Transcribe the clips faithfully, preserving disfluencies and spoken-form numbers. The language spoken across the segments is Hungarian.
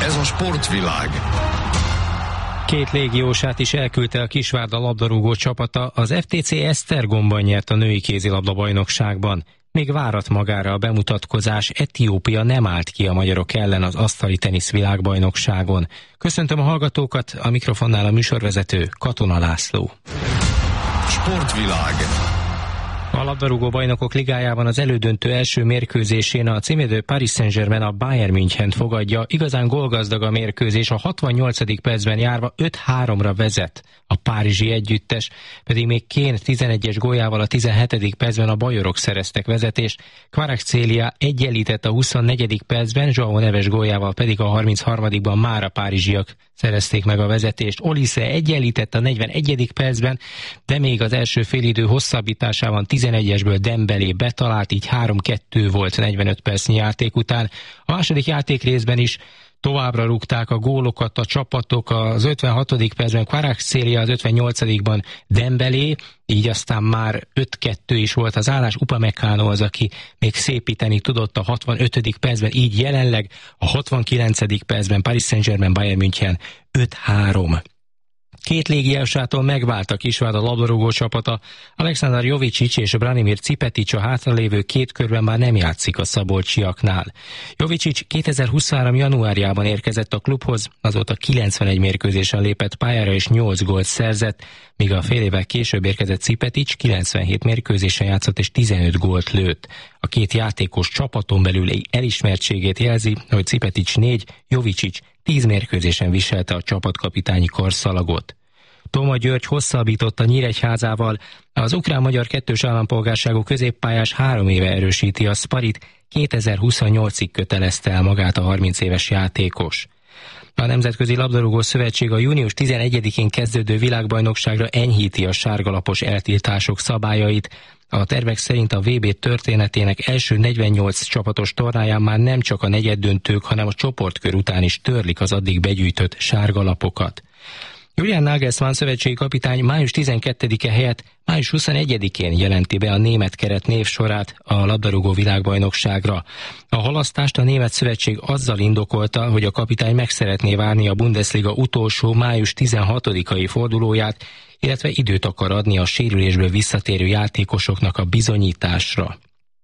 Ez a sportvilág. Két légiósát is elküldte a Kisvárda labdarúgó csapata, az ef té cé Esztergomban nyert a női kézilabda bajnokságban. Még várat magára a bemutatkozás, Etiópia nem állt ki a magyarok ellen az asztali tenisz világbajnokságon. Köszöntöm a hallgatókat, a mikrofonnál a műsorvezető Katona László. Sportvilág. A labdarúgó bajnokok ligájában az elődöntő első mérkőzésén a címvédő Paris Saint-Germain a Bayern Münchent fogadja. Igazán gólgazdag a mérkőzés, a hatvannyolcadik percben járva öt háromra vezet a párizsi együttes, pedig még Kane tizenegyes góljával a tizenhetedik percben a bajorok szereztek vezetést, Kvaratskhelia egyenlített a huszonnegyedik percben, João Neves góljával pedig a harmincharmadikban már a párizsiak szerezték meg a vezetést. Olise egyenlített a negyvenegyedik percben, de még az első félidő hosszabbításában tizenegyesből Dembélé betalált, így három kettő volt negyvenöt percnyi játék után. A második játék részben is továbbra rúgták a gólokat a csapatok, az ötvenhatodik percben Kvaratskhelia, az ötvennyolcadikban Dembélé, így aztán már öt kettő is volt az állás. Upamecano az, aki még szépíteni tudott a hatvanötödik percben, így jelenleg a hatvankilencedik percben Paris Saint-Germain Bayern München öt három. Két légiásától megvált a Kisvárda labdarúgó csapata. Alexander Jovicic és Branimir Cipetic a hátralévő két körben már nem játszik a szabolcsiaknál. Jovicic kétezer-huszonhárom januárjában érkezett a klubhoz, azóta kilencvenegy mérkőzésen lépett pályára és nyolc gólt szerzett, míg a fél évvel később érkezett Cipetic kilencvenhét mérkőzésen játszott és tizenöt gólt lőtt. A két játékos csapaton belüli elismertségét jelzi, hogy Cipetic négy, Jovicic tíz mérkőzésen viselte a csapatkapitányi karszalagot. Toma György hosszabbította Nyíregyházával, az ukrán-magyar kettős állampolgárságú középpályás három éve erősíti a Sparit, kétezer-huszonnyolcig kötelezte el magát a harminc éves játékos. A Nemzetközi Labdarúgó Szövetség a június tizenegyedikén kezdődő világbajnokságra enyhíti a sárgalapos eltiltások szabályait. A tervek szerint a vé bé történetének első negyvennyolc csapatos tornáján már nem csak a negyeddöntők, hanem a csoportkör után is törlik az addig begyűjtött sárgalapokat. Julian Nagelsmann szövetségi kapitány május tizenkettedike helyett május huszonegyedikén jelenti be a német keret névsorát a labdarúgó világbajnokságra. A halasztást a német szövetség azzal indokolta, hogy a kapitány meg szeretné várni a Bundesliga utolsó május tizenhatodikai fordulóját, illetve időt akar adni a sérülésből visszatérő játékosoknak a bizonyításra.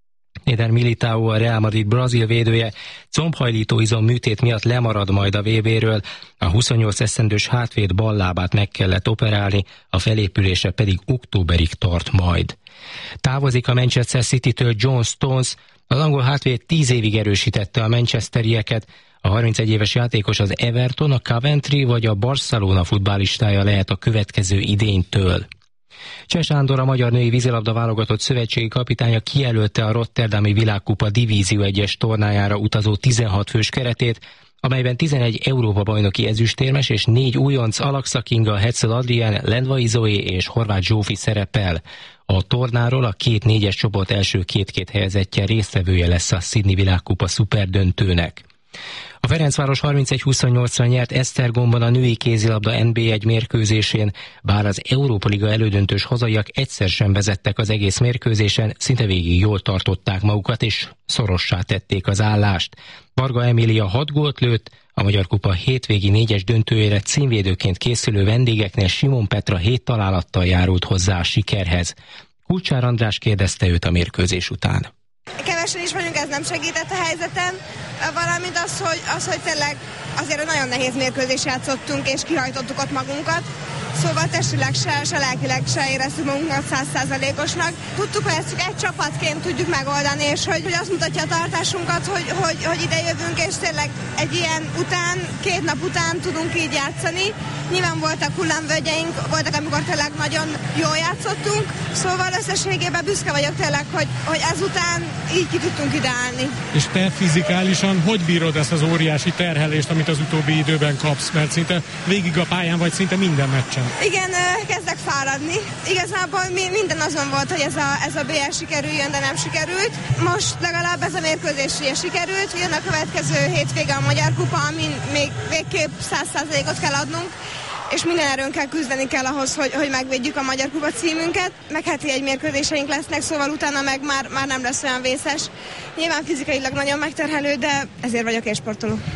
Eder Militao, a Real Madrid brazil védője combhajlító izom műtét miatt lemarad majd a vé béről, a huszonnyolc esztendős hátvéd ballábát meg kellett operálni, a felépülése pedig októberig tart majd. Távozik a Manchester City-től John Stones, az angol hátvéd tíz évig erősítette a manchesterieket, a harmincegy éves játékos az Everton, a Coventry vagy a Barcelona futballistája lehet a következő idénytől. Cseh Sándor, a magyar női vízilabda válogatott szövetségi kapitánya kijelölte a Rotterdami Világkupa Divízió egyes tornájára utazó tizenhat fős keretét, amelyben tizenegy Európa-bajnoki ezüstérmes és négy újonc Alaksa Kinga, Hetzel Adrián, Lendvai Zoé és Horváth Zsófi szerepel. A tornáról a két négyes csoport első két-két helyezettje résztvevője lesz a Sydney Világkupa szuperdöntőnek. A Ferencváros harmincegy huszonnyolcra nyert Esztergomban a női kézilabda en bé egy mérkőzésén, bár az Európa Liga elődöntős hazaiak egyszer sem vezettek az egész mérkőzésen, szinte végig jól tartották magukat és szorossá tették az állást. Varga Emília hat gólt lőtt, a Magyar Kupa hétvégi négyes döntőjére címvédőként készülő vendégeknél Simon Petra hét találattal járult hozzá a sikerhez. Kulcsár András kérdezte őt a mérkőzés után. Kevesen is vagyunk, ez nem segített a helyzeten, valamint az, hogy, az, hogy tényleg azért nagyon nehéz mérkőzést játszottunk, és kihajtottuk ott magunkat, szóval testileg se, se lelkileg se éreztük magunkat száz százalékosnak. Tudtuk, hogy ezt csak egy csapatként tudjuk megoldani, és hogy, hogy azt mutatja a tartásunkat, hogy, hogy, hogy ide jövünk, és tényleg egy ilyen után, két nap után tudunk így játszani. Nyilván voltak hullámvölgyeink, voltak, amikor tényleg nagyon jól játszottunk, szóval összességében büszke vagyok tényleg, hogy, hogy ezután így ki tudtunk ideálni. És te fizikálisan hogy bírod ezt az óriási terhelést, amit az utóbbi időben kapsz, mert szinte végig a pályán vagy szinte minden meccsen? Igen, kezdek fáradni. Igazából minden azon volt, hogy ez a, ez a bé el sikerüljön, de nem sikerült. Most legalább ez a mérkőzés sikerült, jön a következő hétvége a Magyar Kupa, amin még végképp száz százalékot kell adnunk, és minden erőnkkel küzdeni kell ahhoz, hogy, hogy megvédjük a Magyar Kupa címünket. Meg heti egy mérkőzéseink lesznek, szóval utána meg már, már nem lesz olyan vészes. Nyilván fizikailag nagyon megterhelő, de ezért vagyok élsportoló.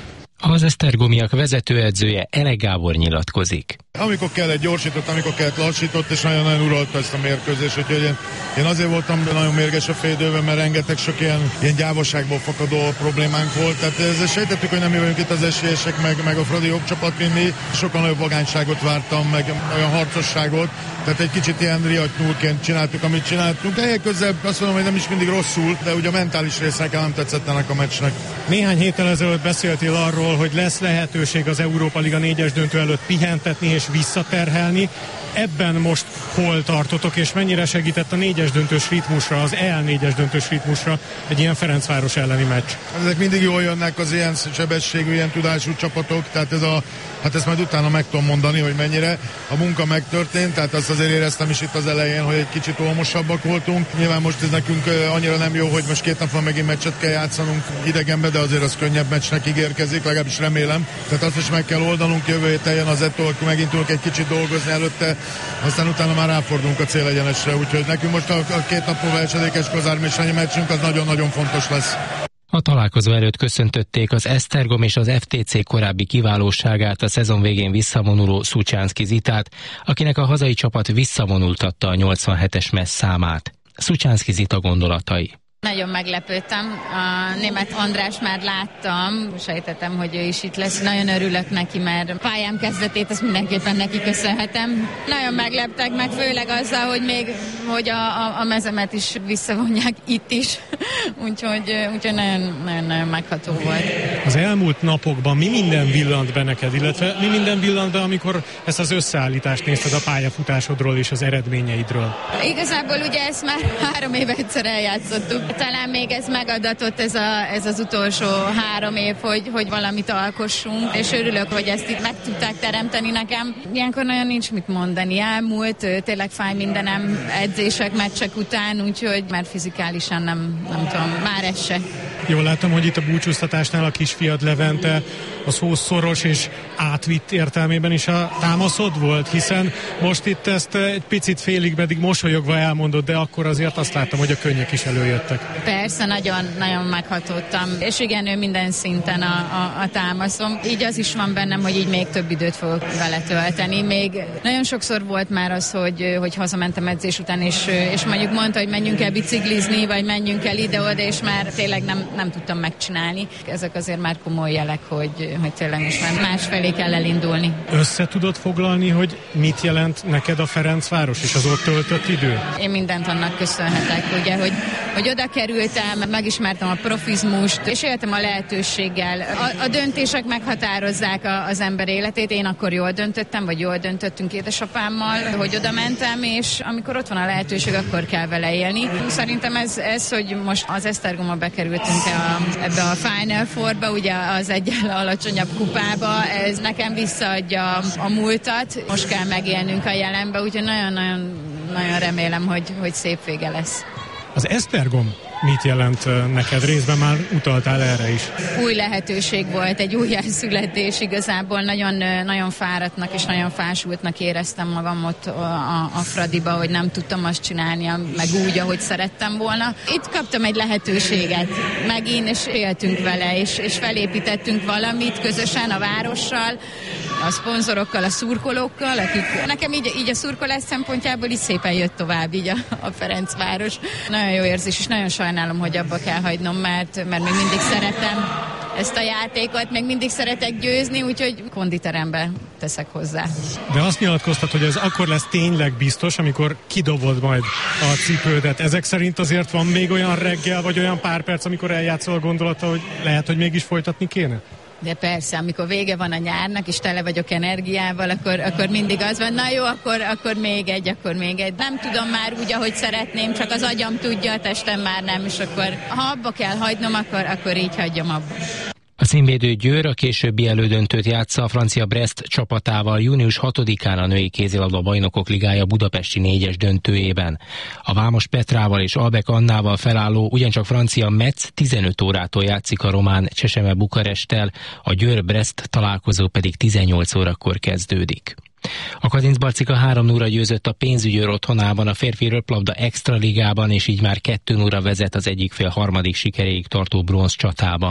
Az esztergomiak vezetőedzője Ele Gábor nyilatkozik. Amikor kell egy gyorsított, amikor kell lassított, és nagyon-nagyon uralta ezt a mérkőzést, úgyhogy én, én azért voltam nagyon mérges a fél időben, mert rengeteg sok ilyen, ilyen gyávaságból fakadó problémánk volt. Tehát ezzel sejtettük, hogy nem jövünk itt az esélyesek, meg, meg a Fradi jobb csapat, mint mi. Sokkal nagyobb vagányságot vártam, meg olyan harcosságot. Tehát egy kicsit ilyen riadnyúlként csináltuk, amit csináltunk. Helyek közben azt mondom, hogy nem is mindig rosszul, de ugye a mentális részek nem tetszett ennek a meccsnek. Néhány héttel ezelőtt beszéltél arról, hogy lesz lehetőség az Európa Liga négyes döntő előtt pihentetni és visszaterhelni. Ebben most hol tartotok, és mennyire segített a négyes döntős ritmusra, az E L négyes döntős ritmusra egy ilyen Ferencváros elleni meccs? Ezek mindig jól jönnek az ilyen sebességű, ilyen tudású csapatok, tehát ez a, hát ezt majd utána meg tudom mondani, hogy mennyire a munka megtörtént, tehát azt azért éreztem is itt az elején, hogy egy kicsit olmosabbak voltunk. Nyilván most ez nekünk annyira nem jó, hogy most két nap van megint meccset kell játszanunk idegenbe, de azért az könnyebb meccsnek ígérkezik, legalábbis remélem. Tehát azt is meg kell oldanunk, jövő héten jön az ettől, akkor megint tudunk egy kicsit dolgozni előtte, aztán utána már ráfordulunk a célegyenesre, úgyhogy nekünk most a, a két nap múlva esedékes Kozármésányi meccsünk az nagyon-nagyon fontos lesz. A találkozó előtt köszöntötték az Esztergom és az ef té cé korábbi kiválóságát, a szezon végén visszavonuló Szucsánszky Zitát, akinek a hazai csapat visszavonultatta a nyolcvanhetes messz számát. Szucsánszky Zita gondolatai. Nagyon meglepődtem. A német András már láttam, sejtettem, hogy ő is itt lesz. Nagyon örülök neki, mert a pályám kezdetét ezt mindenképpen neki köszönhetem. Nagyon megleptek, meg főleg azzal, hogy még hogy a, a, a mezemet is visszavonják itt is. úgyhogy, úgyhogy nagyon, nagyon, nagyon megható volt. Az elmúlt napokban mi minden villant be neked, illetve mi minden villant be, amikor ezt az összeállítást nézted a pályafutásodról és az eredményeidről? Igazából ugye ezt már három éve egyszer eljátszottuk. Talán még ez megadatott ez, a, ez az utolsó három év, hogy, hogy valamit alkossunk, és örülök, hogy ezt itt meg tudták teremteni nekem. Ilyenkor nagyon nincs mit mondani. Elmúlt, tényleg fáj mindenem edzések, meccsek után, úgyhogy már fizikálisan nem, nem tudom, már ez se. Jól láttam, hogy itt a búcsúztatásnál a kisfiad Levente a szó szoros és átvitt értelmében is a támaszod volt, hiszen most itt ezt egy picit félig meddig mosolyogva elmondott, de akkor azért azt láttam, hogy a könnyek is előjöttek. Persze, nagyon, nagyon meghatódtam, és igen, ő minden szinten a, a, a támaszom. Így az is van bennem, hogy így még több időt fogok vele tölteni. Még nagyon sokszor volt már az, hogy, hogy hazamentem edzés után, és, és mondjuk mondta, hogy menjünk el biciklizni, vagy menjünk el ide-oda, és már tényleg nem, nem tudtam megcsinálni. Ezek azért már komoly jelek, hogy, hogy tényleg most már másfelé kell elindulni. Össze tudod foglalni, hogy mit jelent neked a Ferencváros és az ott töltött idő? Én mindent annak köszönhetek, ugye, hogy, hogy oda kerültem, megismertem a profizmust, és éltem a lehetőséggel. A, a döntések meghatározzák a, az ember életét. Én akkor jól döntöttem, vagy jól döntöttünk édesapámmal, hogy oda mentem, és amikor ott van a lehetőség, akkor kell vele élni. Szerintem ez, ez hogy most az Esztergomba bekerültünk a, ebbe a Final Fourba, ugye az egyel alacsonyabb kupába, ez nekem visszaadja a múltat. Most kell megélnünk a jelenbe, úgyhogy nagyon-nagyon nagyon remélem, hogy, hogy szép vége lesz. Az Esztergom mit jelent neked? Részben már utaltál erre is. Új lehetőség volt, egy újjászületés igazából. Nagyon, nagyon fáradtnak és nagyon fásultnak éreztem magam ott a, a, a Fradiba, hogy nem tudtam azt csinálni, meg úgy, ahogy szerettem volna. Itt kaptam egy lehetőséget megint, és éltünk vele, és, és felépítettünk valamit közösen a várossal, a szponzorokkal, a szurkolókkal, akik nekem így, így a szurkolás szempontjából is szépen jött tovább így a, a Ferencváros. Nagyon jó érzés, és nagyon sajnálom, hogy abba kell hagynom, mert, mert még mindig szeretem ezt a játékot, még mindig szeretek győzni, úgyhogy konditerembe teszek hozzá. De azt nyilatkoztat, hogy ez akkor lesz tényleg biztos, amikor kidobod majd a cipődet. Ezek szerint azért van még olyan reggel, vagy olyan pár perc, amikor eljátszol a gondolata, hogy lehet, hogy mégis folytatni kéne? De persze, amikor vége van a nyárnak, és tele vagyok energiával, akkor, akkor mindig az van, na jó, akkor, akkor még egy, akkor még egy. Nem tudom már úgy, ahogy szeretném, csak az agyam tudja, a testem már nem, és akkor ha abba kell hagynom, akkor, akkor így hagyjam abba. A címvédő Győr a későbbi elődöntőt játsza a francia Brest csapatával június hatodikán a női kézilabda bajnokok ligája budapesti négyes döntőjében. A Vámos Petrával és Albek Annával felálló ugyancsak francia Metz tizenöt órától játszik a román Cseseme Bukaresttel, a Győr-Brest találkozó pedig tizennyolc órakor kezdődik. A Kazincbarcika három nulla győzött a Pénzügyőr otthonában a férfi röplabda extraligában, és így már kettő nulla vezet az egyik fél harmadik sikeréig tartó bronz csatában.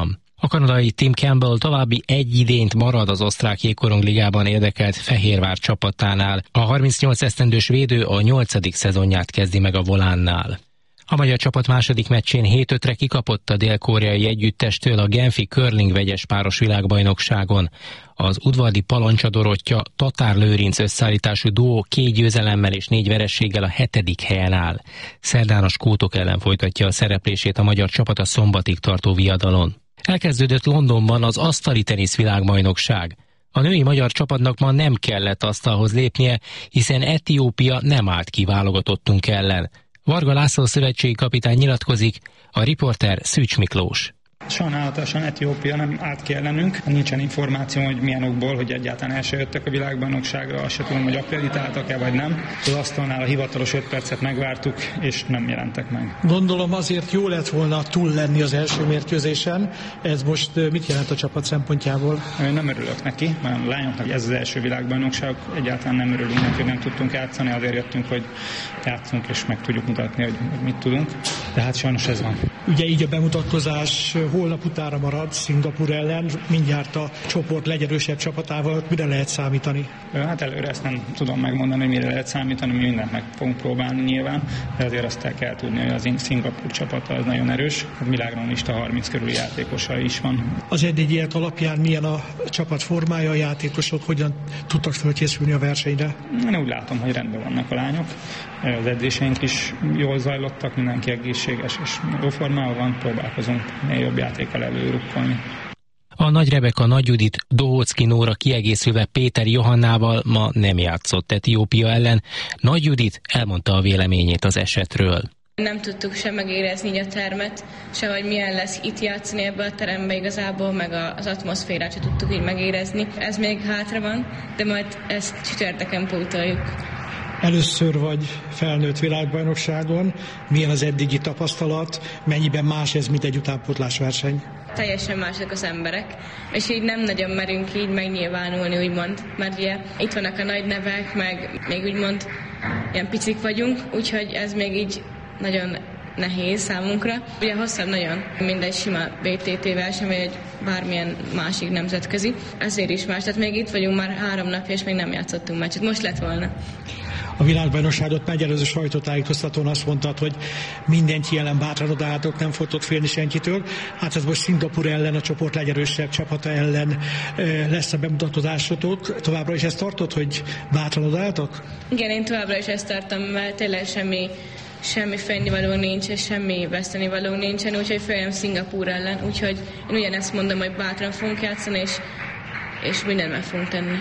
A kanadai Tim Campbell további egy idényt marad az osztrák jégkorongligában érdekelt Fehérvár csapatánál. A harmincnyolc esztendős védő a nyolcadik szezonját kezdi meg a volánnál. A magyar csapat második meccsén hét ötre kikapott a dél-koreai együttestől a Genfi curling vegyes páros világbajnokságon. Az udvardi Palancsa Dorottya Tatár Lőrinc összeállítású duó két győzelemmel és négy vereséggel a hetedik helyen áll. Szerdán a skótok ellen folytatja a szereplését a magyar csapat a szombatig tartó viadalon. Elkezdődött Londonban az asztali tenisz világbajnokság. A női magyar csapatnak ma nem kellett asztalhoz lépnie, hiszen Etiópia nem állt ki válogatottunk ellen. Varga László szövetségi kapitány nyilatkozik, a riporter Szűcs Miklós. Sajnálatosan Etiópia nem állt ki ellenünk. Nincsen információ, hogy milyen okból, hogy egyáltalán el se jöttek a világbajnokságra, azt se tudom, hogy akkreditáltak-e vagy nem. Az asztalnál a hivatalos öt percet megvártuk, és nem jelentek meg. Gondolom azért jó lett volna túl lenni az első mérkőzésen. Ez most mit jelent a csapat szempontjából? Én nem örülök neki, mert a lányoknak ez az első világbajnokság, egyáltalán nem örülünk neki, hogy nem tudtunk játszani, azért jöttünk, hogy játszunk és meg tudjuk mutatni, hogy mit tudunk. De hát sajnos ez van. Ugye így a bemutatkozás holnap utára marad Szingapúr ellen, mindjárt a csoport legerősebb csapatával, mire lehet számítani? Hát előre ezt nem tudom megmondani, mire lehet számítani, mi mindent meg fogunk próbálni nyilván, de azért azt el kell tudni, hogy az Szingapúr csapata az nagyon erős, a világranglista harminc körüli játékosa is van. Az eddigiek alapján milyen a csapat formája, a játékosok, hogyan tudtak felkészülni a versenyre? Én úgy látom, hogy rendben vannak a lányok, az edzéseink is jól zajlottak, mindenki egészséges és jó formában van, próbálkozunk jobb játékkal előrukkolni. A Nagy Rebeka, Nagy Judit, Dohocki Nóra kiegészülve Péter Johannával ma nem játszott Etiópia ellen. Nagy Judit elmondta a véleményét az esetről. Nem tudtuk sem megérezni így a termet, se hogy milyen lesz itt játszani ebbe a terembe igazából, meg az atmoszférát se tudtuk így megérezni. Ez még hátra van, de majd ezt csütörtökön pótoljuk. Először vagy felnőtt világbajnokságon, milyen az eddigi tapasztalat, mennyiben más ez, mint egy utánpótlás verseny? Teljesen mások az emberek, és így nem nagyon merünk így megnyilvánulni, úgymond, mert ugye itt vannak a nagy nevek, meg még úgymond ilyen picik vagyunk, úgyhogy ez még így nagyon nehéz számunkra. Ugye hosszabb nagyon, mint egy sima bé té té verseny, vagy egy bármilyen másik nemzetközi. Ezért is más, tehát még itt vagyunk már három napja, és még nem játszottunk meccset. Most lett volna. A világbajnokságot megelőző sajtótájékoztatón azt mondtad, hogy mindenki ellen bátran odaálltok, nem fogtok félni senkitől. Hát ez most Szingapúr ellen, a csoport legerősebb csapata ellen lesz a bemutatkozásotok. Továbbra is ezt tartod, hogy bátran odaálltok? Igen, én továbbra is ezt tartom, mert tényleg semmi semmi fennivaló nincs, és semmi vesztenivaló nincsen, úgyhogy főleg Szingapúr ellen, úgyhogy én ugyanezt mondom, hogy bátran fogunk játszani, és, és mindent meg fogunk tenni.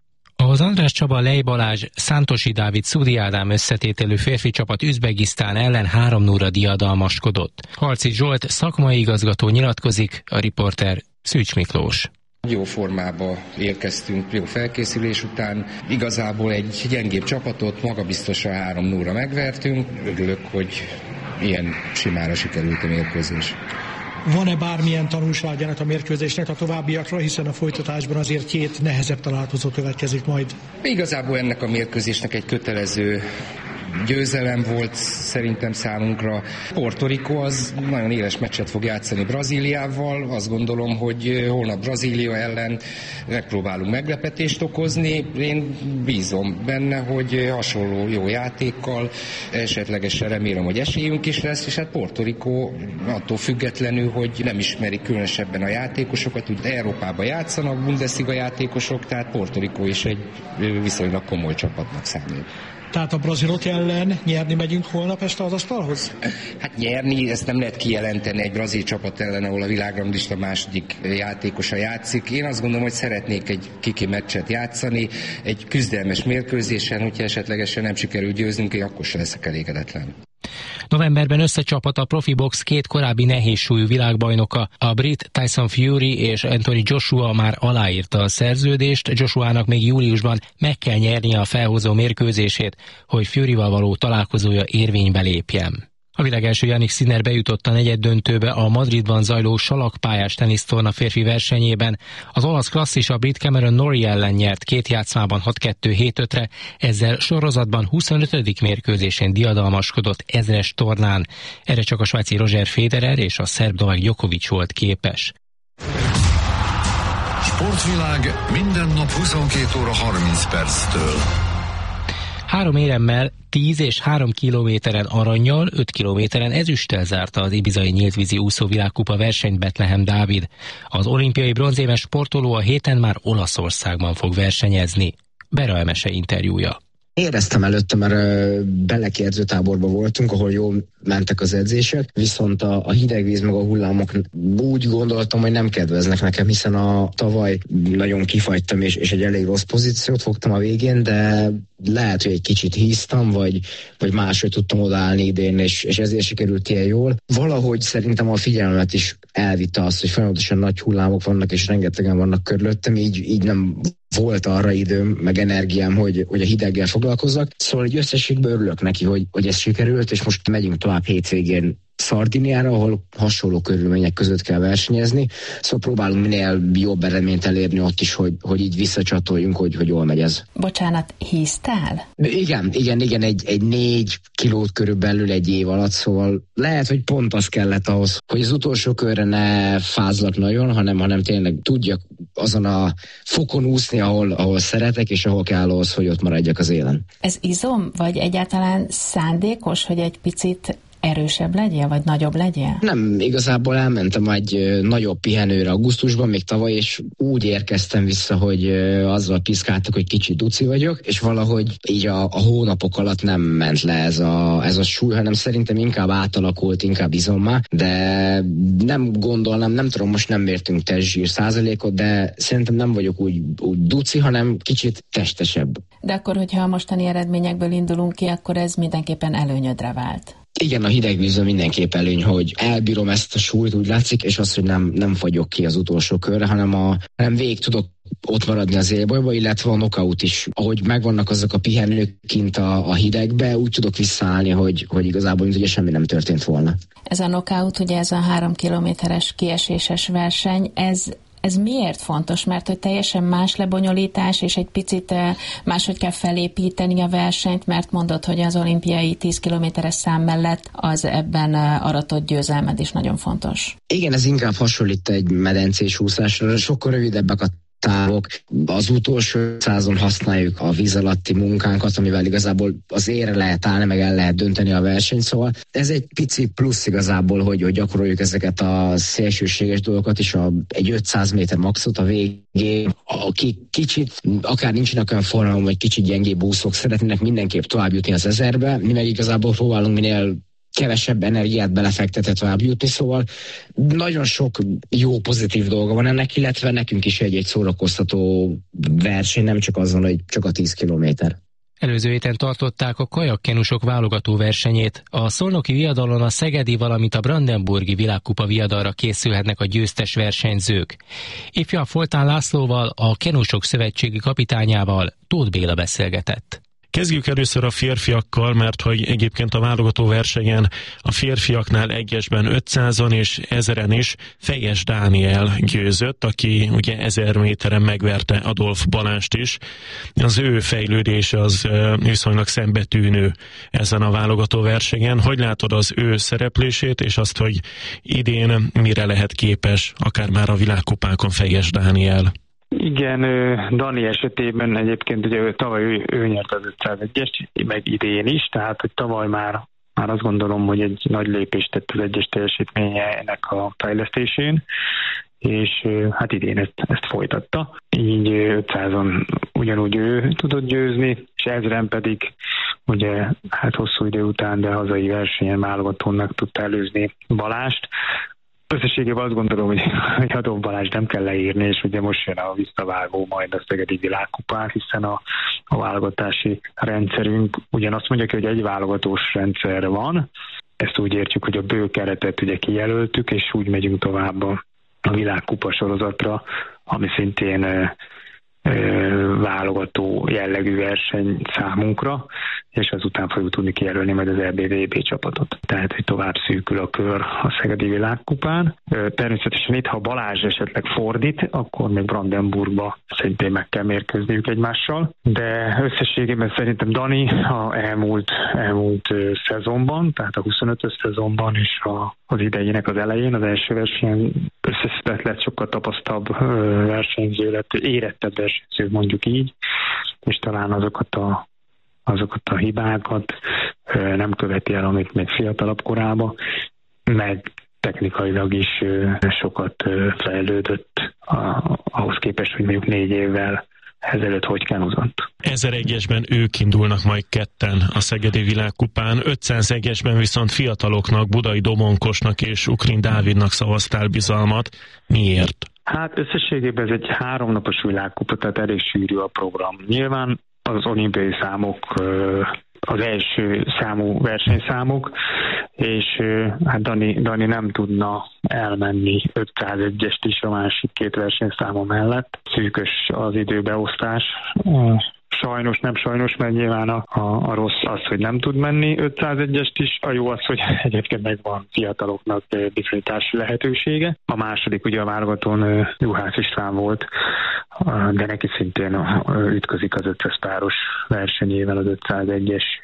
Az András Csaba, Lej Balázs, Szántosi Dávid, Szudi Ádám összetételű férfi csapat Üzbegisztán ellen három nulla diadalmaskodott. Halci Zsolt szakmai igazgató nyilatkozik, a riporter Szűcs Miklós. Jó formába érkeztünk, jó felkészülés után. Igazából egy gyengébb csapatot magabiztosan három nulla megvertünk. Örülök, hogy ilyen simára sikerült a mérkőzés. Van-e bármilyen tanulság ennek a mérkőzésnek a továbbiakra, hiszen a folytatásban azért két nehezebb találkozó következik majd? Igazából ennek a mérkőzésnek egy kötelező győzelem volt szerintem számunkra. Puerto Rico az nagyon éles meccset fog játszani Brazíliával. Azt gondolom, hogy holnap Brazília ellen megpróbálunk meglepetést okozni. Én bízom benne, hogy hasonló jó játékkal, esetlegesen remélem, hogy esélyünk is lesz, és hát Puerto Rico attól függetlenül, hogy nem ismerik különösebben a játékosokat, úgy Európában játszanak Bundesliga játékosok, tehát Puerto Rico is egy viszonylag komoly csapatnak számít. Tehát a brazilok ellen nyerni megyünk holnap este az asztalhoz? Hát nyerni, ezt nem lehet kijelenteni egy brazil csapat ellen, ahol a világranglista második játékosa játszik. Én azt gondolom, hogy szeretnék egy kiki meccset játszani, egy küzdelmes mérkőzésen, hogyha esetlegesen nem sikerül győznünk, én akkor sem leszek elégedetlen. Novemberben összecsapott a profi box két korábbi nehézsúlyú világbajnoka. A brit Tyson Fury és Anthony Joshua már aláírta a szerződést, Joshuának még júliusban meg kell nyernie a felhozó mérkőzését, hogy Furyval való találkozója érvénybe lépjen. A világ első Jannik Sinner bejutott a negyeddöntőbe a Madridban zajló salakpályás tenisztorna férfi versenyében. Az olasz klasszis a brit Cameron Norrie ellen nyert két játszmában hat kettő hét ötre, ezzel sorozatban huszonötödik mérkőzésén diadalmaskodott ezres tornán. Erre csak a svájci Roger Federer és a szerb Novák Djokovic volt képes. sportvilág minden nap huszonkét óra harminc perctől. Három éremmel, tíz és három kilométeren arannyal, öt kilométeren ezüsttel zárta az ibizai nyíltvízi úszó világkupa versenyt Betlehem Dávid. Az olimpiai bronzémes sportoló a héten már Olaszországban fog versenyezni. Bera Emese interjúja. Éreztem előtte, mert beleki táborban voltunk, ahol jól mentek az edzések, viszont a, a hideg víz meg a hullámok úgy gondoltam, hogy nem kedveznek nekem, hiszen a tavaly nagyon kifagytam, és, és egy elég rossz pozíciót fogtam a végén, de lehet, hogy egy kicsit híztam, vagy, vagy máshogy tudtam odaállni idén, és, és ezért sikerült ilyen jól. Valahogy szerintem a figyelmet is elvitte azt, hogy folyamatosan nagy hullámok vannak, és rengetegen vannak körülöttem, így, így nem volt arra időm, meg energiám, hogy, hogy a hideggel foglalkozzak. Szóval egy összességben örülök neki, hogy, hogy ez sikerült, és most megyünk tovább hétvégén Szardiniára, ahol hasonló körülmények között kell versenyezni. Szóval próbálunk minél jobb eredményt elérni ott is, hogy, hogy így visszacsatoljunk, hogy, hogy jól megy ez. Bocsánat, híztál? Igen, igen, igen, egy, egy négy kilót körülbelül egy év alatt, szóval lehet, hogy pont az kellett ahhoz, hogy az utolsó körre ne fázlak nagyon, hanem, hanem tényleg tudjak azon a fokon úszni, ahol, ahol szeretek, és ahol kell ahhoz, hogy ott maradjak az élen. Ez izom, vagy egyáltalán szándékos, hogy egy picit erősebb legyél, vagy nagyobb legyél? Nem, igazából elmentem egy nagyobb pihenőre augusztusban, még tavaly, és úgy érkeztem vissza, hogy azzal piszkáltak, hogy kicsit duci vagyok, és valahogy így a, a hónapok alatt nem ment le ez a, ez a súly, hanem szerintem inkább átalakult, inkább izommá, de nem gondolnám, nem tudom, most nem mértünk testzsír százalékot, de szerintem nem vagyok úgy, úgy duci, hanem kicsit testesebb. De akkor, hogyha a mostani eredményekből indulunk ki, akkor ez mindenképpen előnyödre vált. Igen, a hideg vízben mindenképp előny, hogy elbírom ezt a súlyt, úgy látszik, és az, hogy nem, nem fagyok ki az utolsó körre, hanem, a, hanem végig tudok ott maradni az élbolyba, illetve a knockout is. Ahogy megvannak azok a pihenők kint a, a hidegbe, úgy tudok visszaállni, hogy, hogy igazából mint ugye semmi nem történt volna. Ez a knockout, ugye ez a három kilométeres kieséses verseny, ez Ez miért fontos? Mert hogy teljesen más lebonyolítás, és egy picit máshogy kell felépíteni a versenyt, mert mondod, hogy az olimpiai tíz kilométeres szám mellett az ebben aratott győzelmed is nagyon fontos. Igen, ez inkább hasonlít egy medencés úszásra, sokkal rövidebbek a távok. Az utolsó százon használjuk a víz alatti munkánkat, amivel igazából az ére lehet állni, meg el lehet dönteni a versenyt, szóval ez egy pici plusz igazából, hogy, hogy gyakoroljuk ezeket a szélsőséges dolgokat is, a, egy ötszáz méter maxot a végén, aki kicsit, akár nincsenek olyan formában, vagy kicsit gyengébb úszók szeretnének mindenképp tovább jutni az ezerbe, mi meg igazából próbálunk minél kevesebb energiát belefektetett tovább jutni, szóval nagyon sok jó, pozitív dolga van ennek, illetve nekünk is egy, egy szórakoztató verseny, nem csak azon, hogy csak a tíz kilométer. Előző héten tartották a kajakkenusok válogató versenyét. A szolnoki viadalon a szegedi, valamint a brandenburgi világkupa viadalra készülhetnek a győztes versenyzők. Ifjabb Foltán Lászlóval, a Kenusok szövetségi kapitányával Tóth Béla beszélgetett. Kezdjük először a férfiakkal, mert hogy egyébként a válogató versenyen a férfiaknál egyesben ötszázon és ezeren is Fejes Dániel győzött, aki ugye ezer méteren megverte Adolf Balást is. Az ő fejlődése az viszonylag szembetűnő ezen a válogató versenyen. Hogy látod az ő szereplését, és azt, hogy idén mire lehet képes, akár már a világkupákon Fejes Dániel? Igen, Dani esetében egyébként ugye ő, tavaly ő, ő nyert az ötszázegyest, meg idén is, tehát hogy tavaly már, már azt gondolom, hogy egy nagy lépést tett az egyes teljesítményének a fejlesztésén, és hát idén ezt, ezt folytatta. Így ötszázon ugyanúgy ő tudott győzni, és ezren pedig ugye hát hosszú idő után, de hazai versenyen válogatónak tudta előzni Balást. Összességében azt gondolom, hogy, hogy Adolf Balázs nem kell leírni, és ugye most jön a visszavágó majd a szegedi világkupán, hiszen a, a válogatási rendszerünk ugyanazt mondja ki, hogy egy válogatós rendszer van. Ezt úgy értjük, hogy a bő keretet ugye kijelöltük, és úgy megyünk tovább a, a világkupa sorozatra, ami szintén ö, ö, válogató jellegű verseny számunkra, és azután fogjuk tudni kijelölni majd az é bé vé bé csapatot. Tehát, hogy tovább szűkül a kör a szegedi világkupán. Természetesen itt, ha Balázs esetleg fordít, akkor még Brandenburgba szerintem meg kell mérkőzniük egymással. De összességében szerintem Dani a elmúlt, elmúlt szezonban, tehát a huszonötös szezonban és a, az idejének az elején, az első versenyen összeszedett lett, sokkal tapasztaltabb versenyző lett, érettebb versenyző, mondjuk így, és talán azokat a, azokat a hibákat nem követi el, amit még fiatalabb korában, meg technikailag is sokat fejlődött ahhoz képest, hogy mondjuk négy évvel ezelőtt hogy kenúzott. ezeregyesben ők indulnak majd ketten a Szegedi Világkupán, ötszázegyesben viszont fiataloknak, Budai Domonkosnak és Ukrin Dávidnak szavaztál bizalmat. Miért? Hát összességében ez egy háromnapos világkupa, tehát elég sűrű a program. Nyilván az olimpiai számok az első számú versenyszámok, és hát Dani, Dani nem tudna elmenni ötszázegyest is a másik két versenyszáma mellett. Szűkös az időbeosztás. Sajnos, nem sajnos, mert nyilván a, a, a rossz az, hogy nem tud menni ötszázegyest is, a jó az, hogy egyébként megvan fiataloknak bizonyítási lehetősége. A második ugye a válogatón Juhász István volt, de neki szintén ütközik az ötszáz páros versenyével az ötszázegyes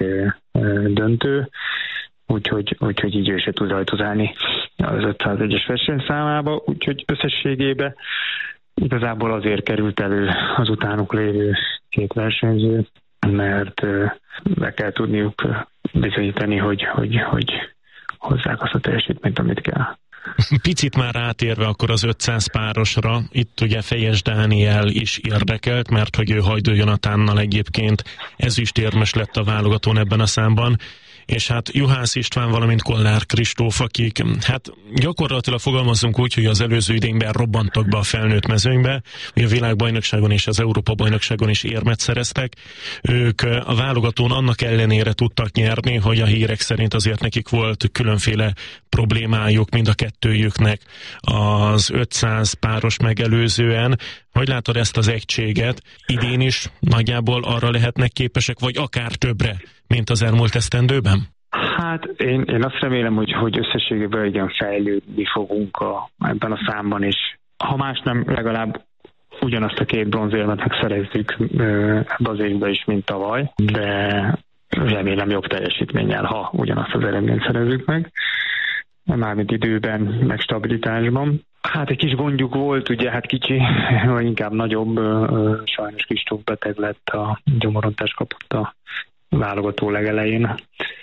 döntő, úgyhogy, úgyhogy így ő se tud rajtozálni az ötszázegyes versenyszámába, úgyhogy összességében igazából azért került elő az utánuk lévő két versenyző, mert be kell tudniuk bizonyítani, hogy, hogy, hogy hozzák azt a teljesítményt, amit kell. Picit már rátérve akkor az ötszáz párosra, itt ugye Fejes Dániel is érdekelt, mert hogy ő Hajdú Jonatánnal egyébként ezüstérmes lett a válogatón ebben a számban, és hát Juhász István, valamint Kollár Kristóf, akik hát gyakorlatilag fogalmazunk úgy, hogy az előző idényben robbantak be a felnőtt mezőnybe, hogy a világbajnokságon és az Európa-bajnokságon is érmet szereztek. Ők a válogatón annak ellenére tudtak nyerni, hogy a hírek szerint azért nekik volt különféle problémájuk mind a kettőjüknek az ötszáz páros megelőzően. Hogy látod ezt az egységet? Idén is nagyjából arra lehetnek képesek, vagy akár többre, mint az elmúlt esztendőben? Hát én, én azt remélem, hogy, hogy összességében igen fejlődni fogunk a, ebben a számban, és ha más nem, legalább ugyanazt a két bronzérmet megszerezzük ebbe az évben is, mint tavaly, de remélem jobb teljesítménnyel, ha ugyanazt az eredményt szerezzük meg, mármint időben, meg stabilitásban. Hát egy kis gondjuk volt, ugye, hát kicsi, vagy inkább nagyobb, sajnos Kristóf beteg lett, a gyomorontást kapott a válogató legelején.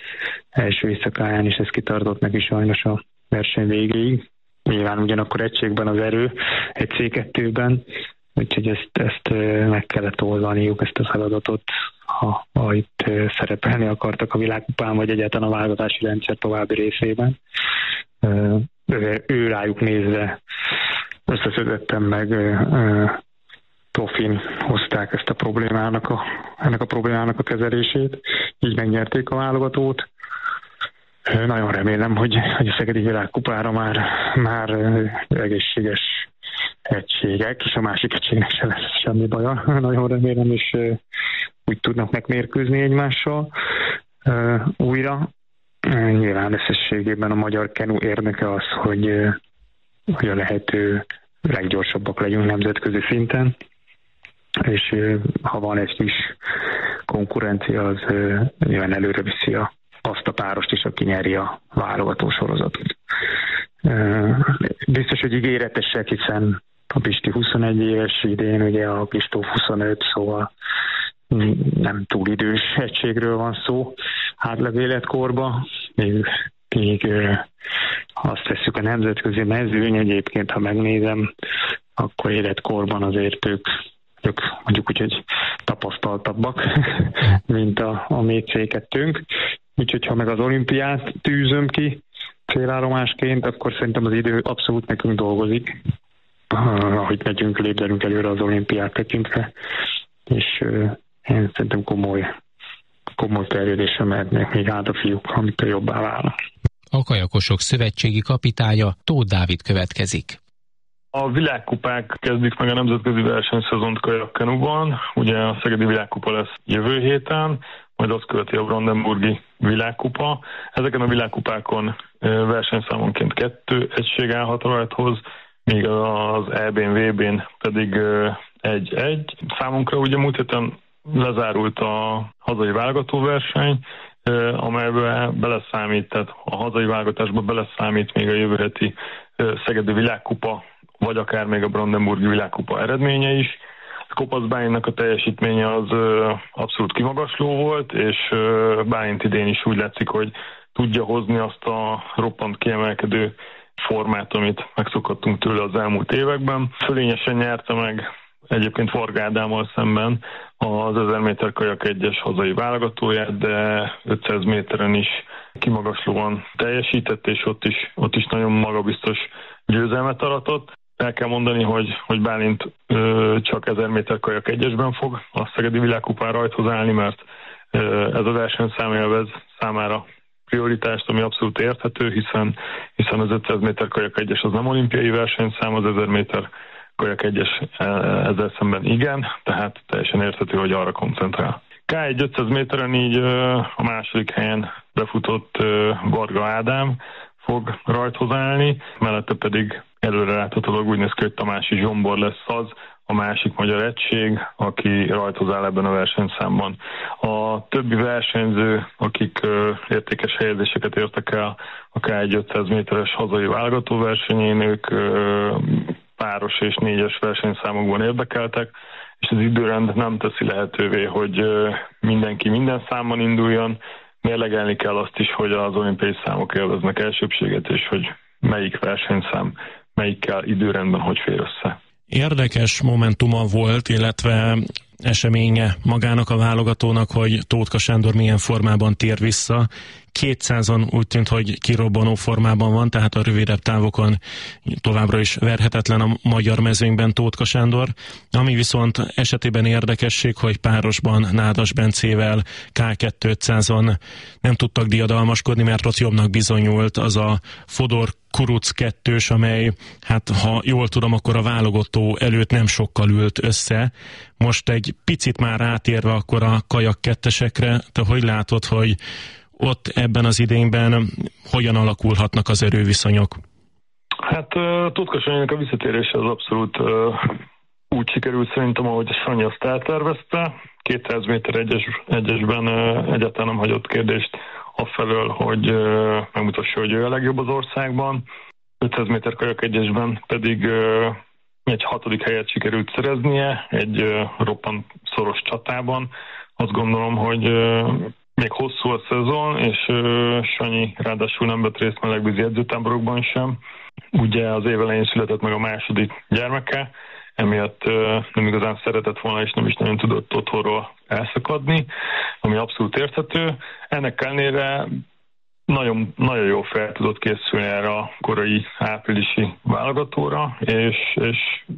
Első éjszakáján is ez kitartott neki sajnos a verseny végéig. Nyilván ugyanakkor egységben az erő, egy cé kettőben, úgyhogy ezt, ezt meg kellett oldaniuk, ezt a feladatot, ha, ha itt szerepelni akartak a világkupán, vagy egyáltalán a válogatási rendszer további részében. Ő, ő rájuk nézve összeszedettem meg profin hozták ezt a problémának a, ennek a problémának a kezelését, így megnyerték a válogatót. Nagyon remélem, hogy, hogy a Szegedi Világkupára már, már egészséges egységek, és a másik egységnek se lesz semmi baja. Nagyon remélem, és úgy tudnak megmérkőzni egymással újra. Nyilván összességében a magyar kenu érdeke az, hogy, hogy a lehető leggyorsabbak legyünk nemzetközi szinten, és ha van egy kis konkurencia, az nyilván előre viszi a, azt a párost is, aki nyeri a válogató sorozatot. Biztos, hogy ígéretesek, hiszen a Pisti huszonegy éves idén, ugye a Kristóf huszonöt, szóval nem túl idős egységről van szó átlag életkorban, még, még azt veszük a nemzetközi mezőny, egyébként ha megnézem, akkor életkorban azért ők, ők mondjuk úgy, hogy tapasztaltabbak, mint a, a mi cé kettőnk. Úgyhogy ha meg az olimpiát tűzöm ki célállomásként, akkor szerintem az idő abszolút nekünk dolgozik, ahogy megyünk, lépdelünk előre az olimpiát tekintve, és én szerintem komoly, komoly terjedésre mehetnek még át a fiúk, amit jobbá válnak. A kajakosok szövetségi kapitánya Tóth Dávid következik. A világkupák kezdik meg a nemzetközi versenyszezont kajakkenuban. Ugye a Szegedi Világkupa lesz jövő héten, majd azt követi a Brandenburgi világkupa. Ezeken a világkupákon versenyszámonként kettő egység állhat rajthoz, míg az é bén, vé bén pedig egy-egy. Számunkra ugye múlt héten lezárult a hazai válogatóverseny, amelyben beleszámít, tehát a hazai válogatásban beleszámít még a jövő heti Szegedi Világkupa vagy akár még a Brandenburgi világkupa eredménye is. A Kopasz Bálinnak a teljesítménye az abszolút kimagasló volt, és Bálint idén is úgy látszik, hogy tudja hozni azt a roppant kiemelkedő formát, amit megszokhattunk tőle az elmúlt években. Fölényesen nyerte meg egyébként Varga Ádámmal szemben az ezer méter kajak egyes hazai válogatóját, de ötszáz méteren is kimagaslóan teljesített, és ott is, ott is nagyon magabiztos győzelmet aratott. El kell mondani, hogy, hogy Bálint ö, csak ezer méter kajak egyesben fog a szegedi világkupán rajthoz állni, mert ö, ez a versenyszám élvez számára prioritást, ami abszolút érthető, hiszen, hiszen az ötszáz méter kajak egyes az nem olimpiai versenyszám, az ezer méter kajak egyes ezzel szemben igen, tehát teljesen érthető, hogy arra koncentrál. ká egy ötszáz méteren így a második helyen befutott Varga Ádám fog rajthoz állni, mellette pedig előre láthatólag úgy néz ki, hogy Tamási Zsombor lesz az, a másik magyar egység, aki rajthoz áll ebben a versenyszámban. A többi versenyző, akik értékes helyezéseket értek el a ká egy ötszáz méteres hazai válogatóversenyén, ők páros és négyes versenyszámokban érdekeltek, és az időrend nem teszi lehetővé, hogy mindenki minden számban induljon. Mérlegelni kell azt is, hogy az olimpiai számok élveznek elsőbséget, és hogy melyik versenyszám melyikkel időrendben hogy fér össze. Érdekes momentuma volt, illetve eseménye magának a válogatónak, hogy Tótka Sándor milyen formában tér vissza. kétszázon úgy tűnt, hogy kirobbanó formában van, tehát a rövidebb távokon továbbra is verhetetlen a magyar mezőnyben Tótka Sándor. Ami viszont esetében érdekesség, hogy párosban Nádas Bencével ká kétszázon nem tudtak diadalmaskodni, mert ott jobbnak bizonyult az a Fodor Kuruc kettős, amely, hát ha jól tudom, akkor a válogató előtt nem sokkal ült össze. Most egy picit már rátérve akkor a kajak kettesekre, te hogy látod, hogy ott ebben az idényben hogyan alakulhatnak az erőviszonyok? Hát uh, Tótka Sanyinak a visszatérése az abszolút uh, úgy sikerült szerintem, ahogy a Sanyi azt eltervezte. kétszáz méter egyes, egyesben uh, egyáltalán nem hagyott kérdést afelől, hogy uh, megmutassa, hogy ő a legjobb az országban. ötszáz méter kajak egyesben pedig uh, egy hatodik helyet sikerült szereznie, egy uh, roppant szoros csatában. Azt gondolom, hogy uh, még hosszú a szezon, és uh, Sanyi ráadásul nem vett részt melegvízi edzőtáborokban sem. Ugye az év elején született meg a második gyermeke, emiatt uh, nem igazán szeretett volna, és nem is nagyon tudott otthonról elszakadni, ami abszolút érthető. Ennek ellenére nagyon, nagyon jól fel tudott készülni erre a korai áprilisi válogatóra, és, és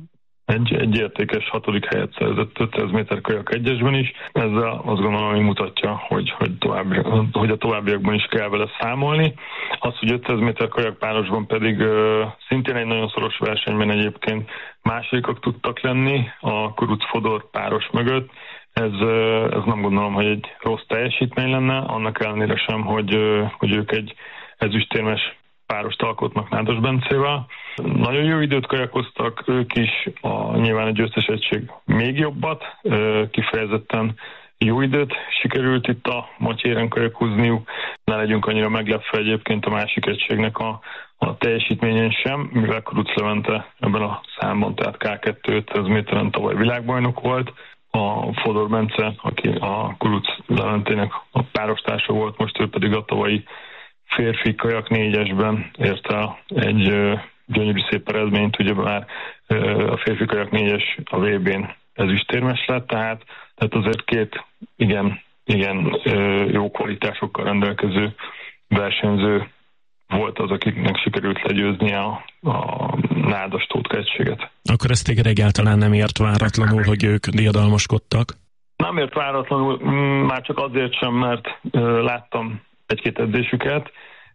egy, egy értékes hatodik helyet szerzett ötszáz méter kajak egyesben is. Ezzel azt gondolom, hogy mutatja, hogy, hogy, további, hogy a továbbiakban is kell vele számolni. Az, hogy ötszáz méter kajak párosban pedig uh, szintén egy nagyon szoros versenyben egyébként másodikak tudtak lenni a Kuruc-Fodor páros mögött. Ez, uh, ez nem gondolom, hogy egy rossz teljesítmény lenne, annak ellenére sem, hogy, uh, hogy ők egy ezüstérmes párost alkotnak Nádas Bencével. Nagyon jó időt kajakoztak, ők is, a, nyilván a győztes egység még jobbat, kifejezetten jó időt sikerült itt a Matyéren kajakozniuk. Ne legyünk annyira meglepve egyébként a másik egységnek a, a teljesítményen sem, mivel Kuruc Levente ebben a számban, tehát ká kettő ötszáz méteren tavaly világbajnok volt. A Fodor Bence, aki a Kuruc Leventének a párostársa volt, most ő pedig a tavalyi férfi kajak négyesben ért el egy ö, gyönyörű szép eredményt, ugye már ö, a férfi kajak négyes a vé bén ezüstérmes lett, tehát, tehát azért két igen, igen ö, jó kvalitásokkal rendelkező versenyző volt az, akiknek sikerült legyőzni a, a Nádas Tótka egységet. Akkor ezt téged egyáltalán nem ért váratlanul, hogy ők diadalmaskodtak? Nem ért váratlanul, már csak azért sem, mert ö, láttam egy-két edzésüket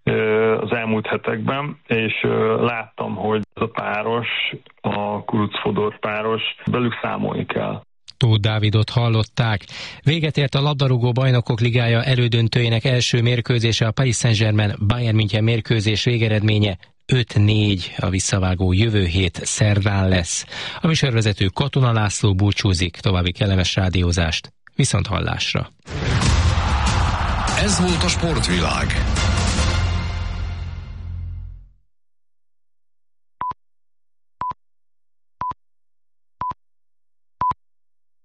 az elmúlt hetekben, és láttam, hogy ez a páros, a Kuruc-Fodor páros, velük számolni kell. Tóth Dávidot hallották. Véget ért a labdarúgó bajnokok ligája elődöntőjének első mérkőzése, a Paris Saint-Germain Bayern München mérkőzés végeredménye öt négy, a visszavágó jövő hét szerdán lesz. A műsorvezető Katona László búcsúzik, további kellemes rádiózást, viszont hallásra. Ez volt a Sportvilág.